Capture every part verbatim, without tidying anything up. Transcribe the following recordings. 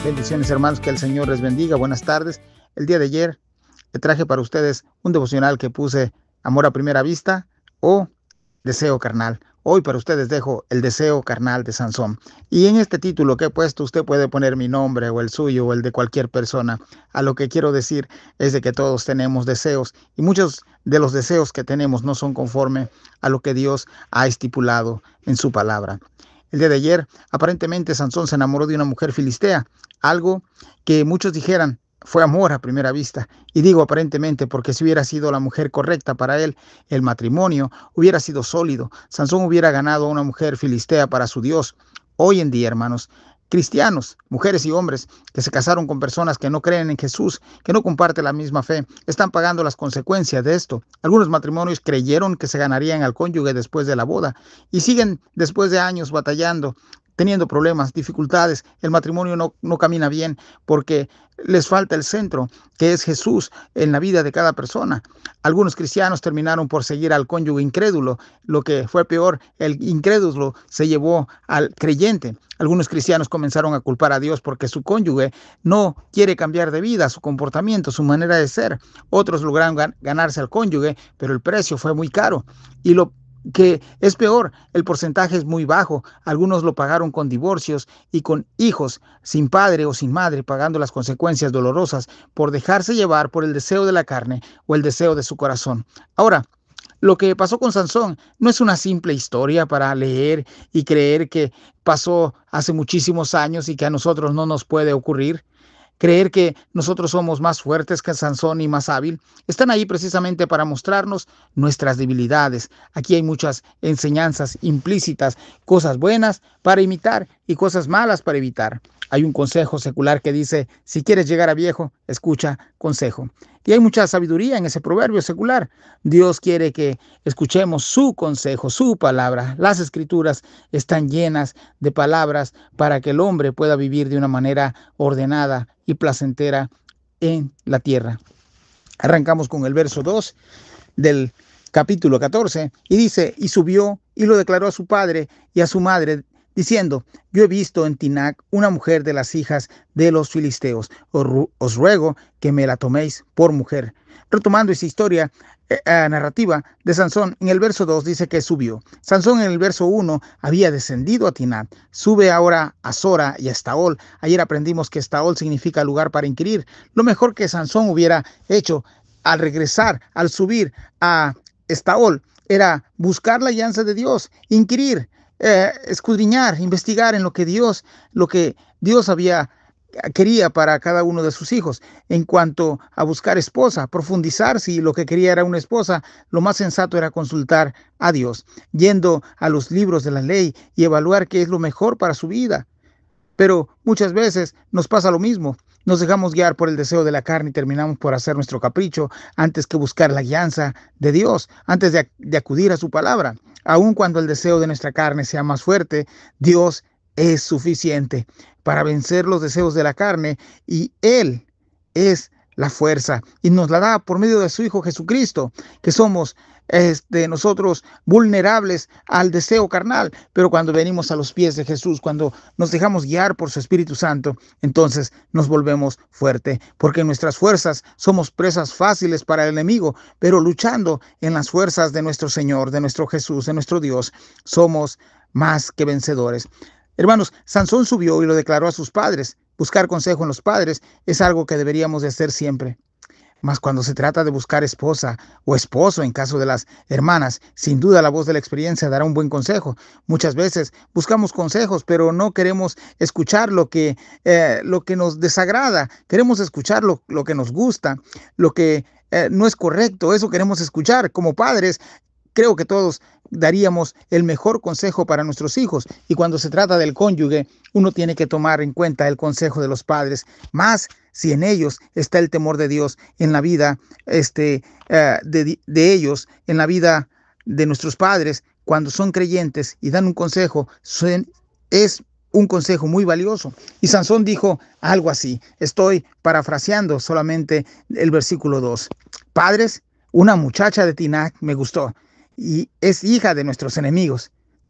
Bendiciones, hermanos, que el Señor les bendiga. Buenas tardes. El día de ayer le traje para ustedes un devocional que puse Amor a primera vista o Deseo carnal. Hoy para ustedes dejo el deseo carnal de Sansón. Y en este título que he puesto, usted puede poner mi nombre o el suyo o el de cualquier persona. A lo que quiero decir es de que todos tenemos deseos y muchos de los deseos que tenemos no son conforme a lo que Dios ha estipulado en su palabra. El día de ayer, aparentemente Sansón se enamoró de una mujer filistea, algo que muchos dijeran fue amor a primera vista. Y digo aparentemente porque si hubiera sido la mujer correcta para él, el matrimonio hubiera sido sólido. Sansón hubiera ganado a una mujer filistea para su Dios. Hoy en día, hermanos, cristianos, mujeres y hombres que se casaron con personas que no creen en Jesús, que no comparten la misma fe, están pagando las consecuencias de esto. Algunos matrimonios creyeron que se ganarían al cónyuge después de la boda y siguen después de años batallando, teniendo problemas, dificultades. El matrimonio no, no camina bien porque les falta el centro, que es Jesús en la vida de cada persona. Algunos cristianos terminaron por seguir al cónyuge incrédulo. Lo que fue peor, el incrédulo se llevó al creyente. Algunos cristianos comenzaron a culpar a Dios porque su cónyuge no quiere cambiar de vida, su comportamiento, su manera de ser. Otros lograron gan- ganarse al cónyuge, pero el precio fue muy caro. Y lo que es peor, el porcentaje es muy bajo. Algunos lo pagaron con divorcios y con hijos sin padre o sin madre, pagando las consecuencias dolorosas por dejarse llevar por el deseo de la carne o el deseo de su corazón. Ahora, lo que pasó con Sansón no es una simple historia para leer y creer que pasó hace muchísimos años y que a nosotros no nos puede ocurrir. Creer que nosotros somos más fuertes que Sansón y más hábil, están ahí precisamente para mostrarnos nuestras debilidades. Aquí hay muchas enseñanzas implícitas, cosas buenas para imitar y cosas malas para evitar. Hay un consejo secular que dice, si quieres llegar a viejo, escucha consejo. Y hay mucha sabiduría en ese proverbio secular. Dios quiere que escuchemos su consejo, su palabra. Las escrituras están llenas de palabras para que el hombre pueda vivir de una manera ordenada y placentera en la tierra. Arrancamos con el verso dos del capítulo catorce y dice, y subió y lo declaró a su padre y a su madre, diciendo, yo he visto en Tinac una mujer de las hijas de los filisteos. Os ruego que me la toméis por mujer. Retomando esa historia eh, eh, narrativa de Sansón, en el verso dos dice que subió. Sansón en el verso uno había descendido a Tinac. Sube ahora a Sora y a Estaol. Ayer aprendimos que Estaol significa lugar para inquirir. Lo mejor que Sansón hubiera hecho al regresar, al subir a Estaol, era buscar la alianza de Dios, inquirir, Eh, escudriñar, investigar en lo que Dios, lo que Dios había quería para cada uno de sus hijos. En cuanto a buscar esposa, profundizar si lo que quería era una esposa, lo más sensato era consultar a Dios, yendo a los libros de la ley y evaluar qué es lo mejor para su vida. Pero muchas veces nos pasa lo mismo. Nos dejamos guiar por el deseo de la carne y terminamos por hacer nuestro capricho antes que buscar la guianza de Dios, antes de, de acudir a su palabra. Aun cuando el deseo de nuestra carne sea más fuerte, Dios es suficiente para vencer los deseos de la carne y Él es la fuerza y nos la da por medio de su Hijo Jesucristo, que somos este, nosotros vulnerables al deseo carnal, pero cuando venimos a los pies de Jesús, cuando nos dejamos guiar por su Espíritu Santo, entonces nos volvemos fuertes, porque en nuestras fuerzas somos presas fáciles para el enemigo, pero luchando en las fuerzas de nuestro Señor, de nuestro Jesús, de nuestro Dios, somos más que vencedores. Hermanos, Sansón subió y lo declaró a sus padres. Buscar consejo en los padres es algo que deberíamos de hacer siempre. Mas cuando se trata de buscar esposa o esposo en caso de las hermanas, sin duda la voz de la experiencia dará un buen consejo. Muchas veces buscamos consejos, pero no queremos escuchar lo que, eh, lo que nos desagrada. Queremos escuchar lo, lo que nos gusta, lo que eh, no es correcto. Eso queremos escuchar. Como padres, creo que todos daríamos el mejor consejo para nuestros hijos. Y cuando se trata del cónyuge, uno tiene que tomar en cuenta el consejo de los padres, más si en ellos está el temor de Dios, en la vida este, uh, de, de ellos, en la vida de nuestros padres, cuando son creyentes y dan un consejo, son, es un consejo muy valioso. Y Sansón dijo algo así, estoy parafraseando solamente el versículo dos. Padres, una muchacha de Tinac me gustó y es hija de nuestros enemigos.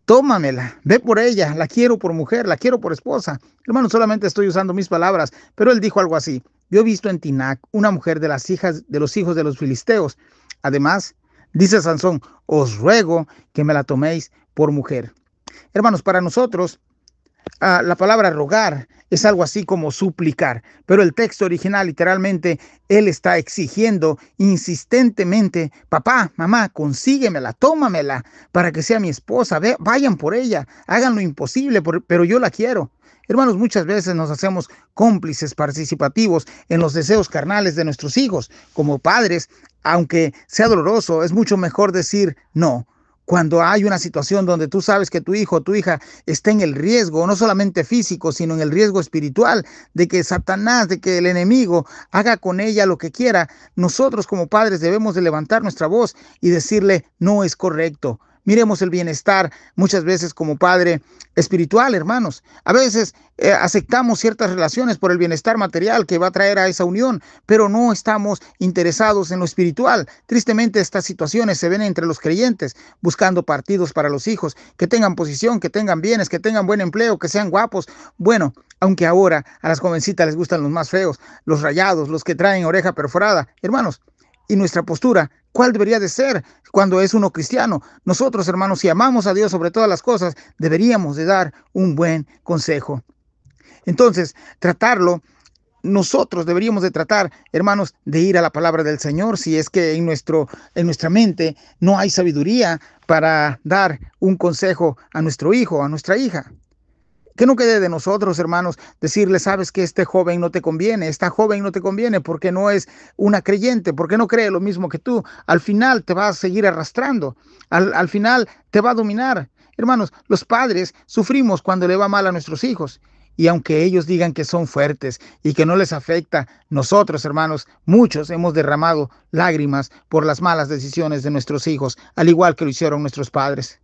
tómamela, ve por ella, la quiero por mujer, la quiero por esposa. Hermano, solamente estoy usando mis palabras, pero él dijo algo así: yo he visto en Tinac una mujer de las hijas de los hijos de los filisteos. Además, dice Sansón, os ruego que me la toméis por mujer. Hermanos, para nosotros, Uh, la palabra rogar es algo así como suplicar, pero el texto original literalmente él está exigiendo insistentemente: papá, mamá, consíguemela, tómamela para que sea mi esposa, Ve, vayan por ella, hagan lo imposible, por, pero yo la quiero. Hermanos, muchas veces nos hacemos cómplices participativos en los deseos carnales de nuestros hijos. Como padres, aunque sea doloroso, es mucho mejor decir no. Cuando hay una situación donde tú sabes que tu hijo o tu hija está en el riesgo, no solamente físico, sino en el riesgo espiritual, de que Satanás, de que el enemigo haga con ella lo que quiera, nosotros como padres debemos de levantar nuestra voz y decirle: no es correcto. Miremos el bienestar muchas veces como padre espiritual, hermanos. A veces eh, aceptamos ciertas relaciones por el bienestar material que va a traer a esa unión, pero no estamos interesados en lo espiritual. Tristemente, estas situaciones se ven entre los creyentes, buscando partidos para los hijos, que tengan posición, que tengan bienes, que tengan buen empleo, que sean guapos. Bueno, aunque ahora a las jovencitas les gustan los más feos, los rayados, los que traen oreja perforada. Hermanos, y nuestra postura, ¿cuál debería de ser cuando es uno cristiano? Nosotros, hermanos, si amamos a Dios sobre todas las cosas, deberíamos de dar un buen consejo. Entonces, tratarlo, nosotros deberíamos de tratar, hermanos, de ir a la palabra del Señor, si es que en, nuestro, en nuestra mente no hay sabiduría para dar un consejo a nuestro hijo, a nuestra hija. Que no quede de nosotros, hermanos, decirle: sabes que este joven no te conviene, esta joven no te conviene porque no es una creyente, porque no cree lo mismo que tú. Al final te va a seguir arrastrando, al, al final te va a dominar. Hermanos, los padres sufrimos cuando le va mal a nuestros hijos. Y aunque ellos digan que son fuertes y que no les afecta, nosotros, hermanos, muchos hemos derramado lágrimas por las malas decisiones de nuestros hijos, al igual que lo hicieron nuestros padres.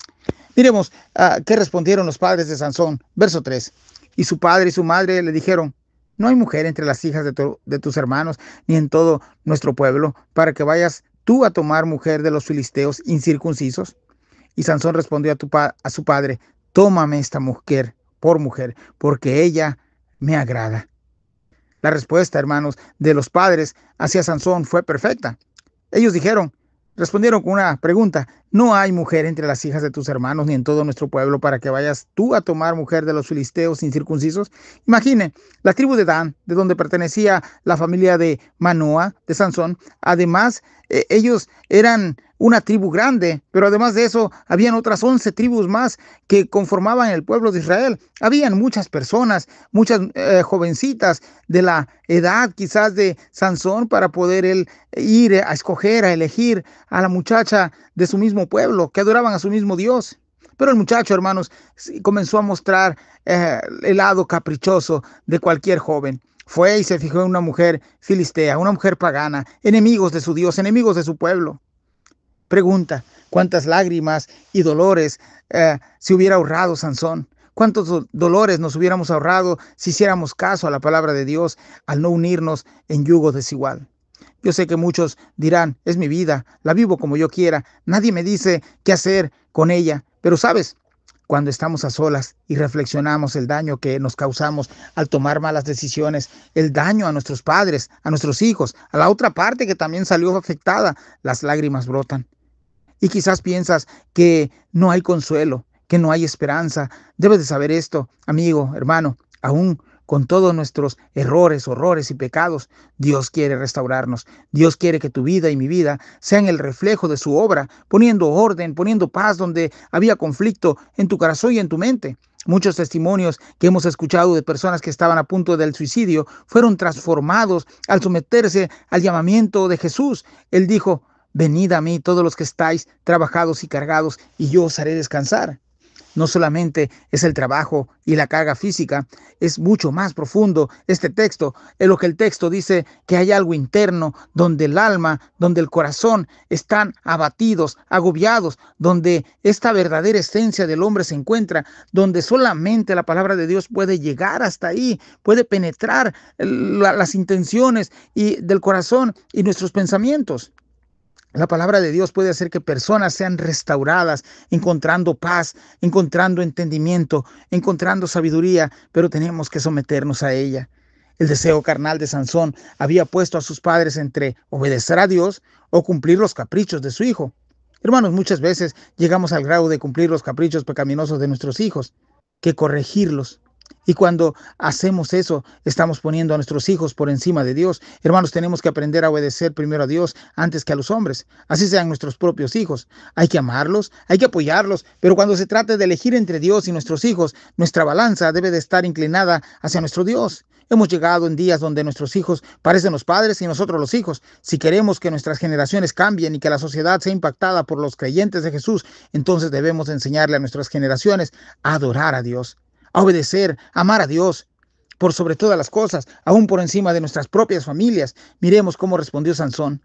Miremos uh, qué respondieron los padres de Sansón. Verso tres. Y su padre y su madre le dijeron: no hay mujer entre las hijas de, tu, de tus hermanos, ni en todo nuestro pueblo, para que vayas tú a tomar mujer de los filisteos incircuncisos. Y Sansón respondió a, tu pa a su padre: tómame esta mujer por mujer, porque ella me agrada. La respuesta, hermanos, de los padres hacia Sansón fue perfecta. Ellos dijeron, respondieron con una pregunta: no hay mujer entre las hijas de tus hermanos ni en todo nuestro pueblo para que vayas tú a tomar mujer de los filisteos incircuncisos. Imagine, la tribu de Dan, de donde pertenecía la familia de Manoa, de Sansón. Además, eh, ellos eran una tribu grande, pero además de eso, habían otras once tribus más que conformaban el pueblo de Israel. Habían muchas personas, muchas eh, jovencitas de la edad quizás de Sansón para poder él ir a escoger, a elegir a la muchacha de su mismo pueblo, que adoraban a su mismo Dios. Pero el muchacho, hermanos, comenzó a mostrar eh, el lado caprichoso de cualquier joven. Fue y se fijó en una mujer filistea, una mujer pagana, enemigos de su Dios, enemigos de su pueblo. Pregunta: ¿cuántas lágrimas y dolores eh, se hubiera ahorrado Sansón? ¿Cuántos do dolores nos hubiéramos ahorrado si hiciéramos caso a la palabra de Dios al no unirnos en yugo desigual? Yo sé que muchos dirán: es mi vida, la vivo como yo quiera, nadie me dice qué hacer con ella. Pero sabes, cuando estamos a solas y reflexionamos el daño que nos causamos al tomar malas decisiones, el daño a nuestros padres, a nuestros hijos, a la otra parte que también salió afectada, las lágrimas brotan. Y quizás piensas que no hay consuelo, que no hay esperanza. Debes de saber esto, amigo, hermano, aún con todos nuestros errores, horrores y pecados, Dios quiere restaurarnos. Dios quiere que tu vida y mi vida sean el reflejo de su obra, poniendo orden, poniendo paz donde había conflicto en tu corazón y en tu mente. Muchos testimonios que hemos escuchado de personas que estaban a punto del suicidio fueron transformados al someterse al llamamiento de Jesús. Él dijo: venid a mí todos los que estáis trabajados y cargados, y yo os haré descansar. No solamente es el trabajo y la carga física, es mucho más profundo este texto. Es lo que el texto dice, que hay algo interno donde el alma, donde el corazón están abatidos, agobiados, donde esta verdadera esencia del hombre se encuentra, donde solamente la palabra de Dios puede llegar hasta ahí, puede penetrar la, las intenciones y del corazón y nuestros pensamientos. La palabra de Dios puede hacer que personas sean restauradas, encontrando paz, encontrando entendimiento, encontrando sabiduría, pero tenemos que someternos a ella. El deseo carnal de Sansón había puesto a sus padres entre obedecer a Dios o cumplir los caprichos de su hijo. Hermanos, muchas veces llegamos al grado de cumplir los caprichos pecaminosos de nuestros hijos, que corregirlos. Y cuando hacemos eso, estamos poniendo a nuestros hijos por encima de Dios. Hermanos, tenemos que aprender a obedecer primero a Dios antes que a los hombres. Así sean nuestros propios hijos. Hay que amarlos, hay que apoyarlos, pero cuando se trate de elegir entre Dios y nuestros hijos, nuestra balanza debe de estar inclinada hacia nuestro Dios. Hemos llegado en días donde nuestros hijos parecen los padres y nosotros los hijos. Si queremos que nuestras generaciones cambien y que la sociedad sea impactada por los creyentes de Jesús, entonces debemos enseñarle a nuestras generaciones a adorar a Dios, a obedecer, a amar a Dios por sobre todas las cosas, aún por encima de nuestras propias familias. Miremos cómo respondió Sansón.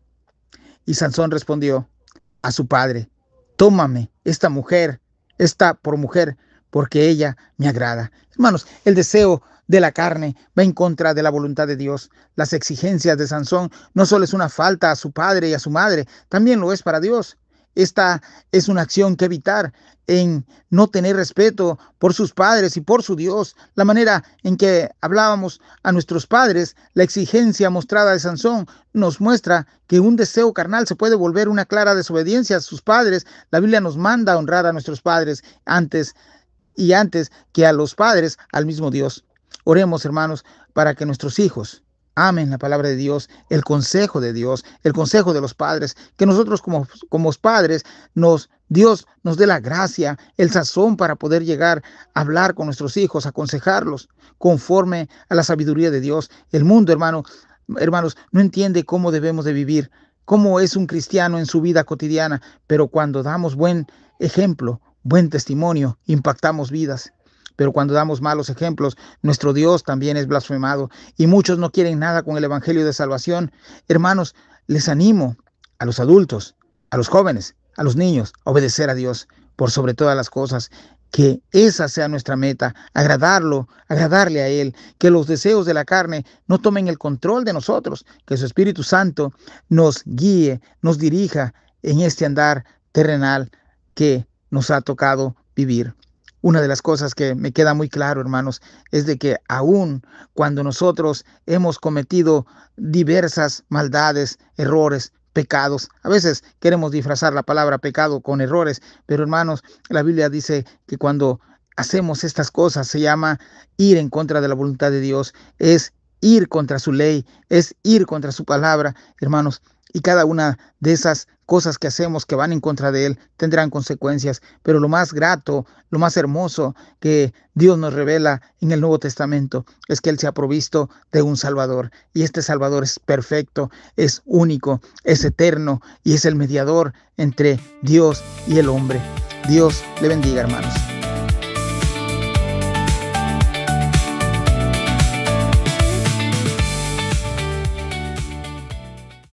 Y Sansón respondió a su padre: tómame esta mujer, esta por mujer, porque ella me agrada. Hermanos, el deseo de la carne va en contra de la voluntad de Dios. Las exigencias de Sansón no solo es una falta a su padre y a su madre, también lo es para Dios. Esta es una acción que evitar en no tener respeto por sus padres y por su Dios. La manera en que hablábamos a nuestros padres, la exigencia mostrada de Sansón nos muestra que un deseo carnal se puede volver una clara desobediencia a sus padres. La Biblia nos manda a honrar a nuestros padres antes y antes que a los padres, al mismo Dios. Oremos, hermanos, para que nuestros hijos amen la palabra de Dios, el consejo de Dios, el consejo de los padres, que nosotros como, como padres, nos, Dios nos dé la gracia, el sazón para poder llegar a hablar con nuestros hijos, aconsejarlos conforme a la sabiduría de Dios. El mundo, hermano, hermanos, no entiende cómo debemos de vivir, cómo es un cristiano en su vida cotidiana, pero cuando damos buen ejemplo, buen testimonio, impactamos vidas. Pero cuando damos malos ejemplos, nuestro Dios también es blasfemado y muchos no quieren nada con el evangelio de salvación. Hermanos, les animo a los adultos, a los jóvenes, a los niños, a obedecer a Dios por sobre todas las cosas. Que esa sea nuestra meta, agradarlo, agradarle a Él, que los deseos de la carne no tomen el control de nosotros, que su Espíritu Santo nos guíe, nos dirija en este andar terrenal que nos ha tocado vivir. Una de las cosas que me queda muy claro, hermanos, es de que aún cuando nosotros hemos cometido diversas maldades, errores, pecados, a veces queremos disfrazar la palabra pecado con errores, pero hermanos, la Biblia dice que cuando hacemos estas cosas se llama ir en contra de la voluntad de Dios, es ir contra su ley, es ir contra su palabra, hermanos. Y cada una de esas cosas que hacemos que van en contra de Él tendrán consecuencias. Pero lo más grato, lo más hermoso que Dios nos revela en el Nuevo Testamento es que Él se ha provisto de un Salvador. Y este Salvador es perfecto, es único, es eterno y es el mediador entre Dios y el hombre. Dios le bendiga, hermanos.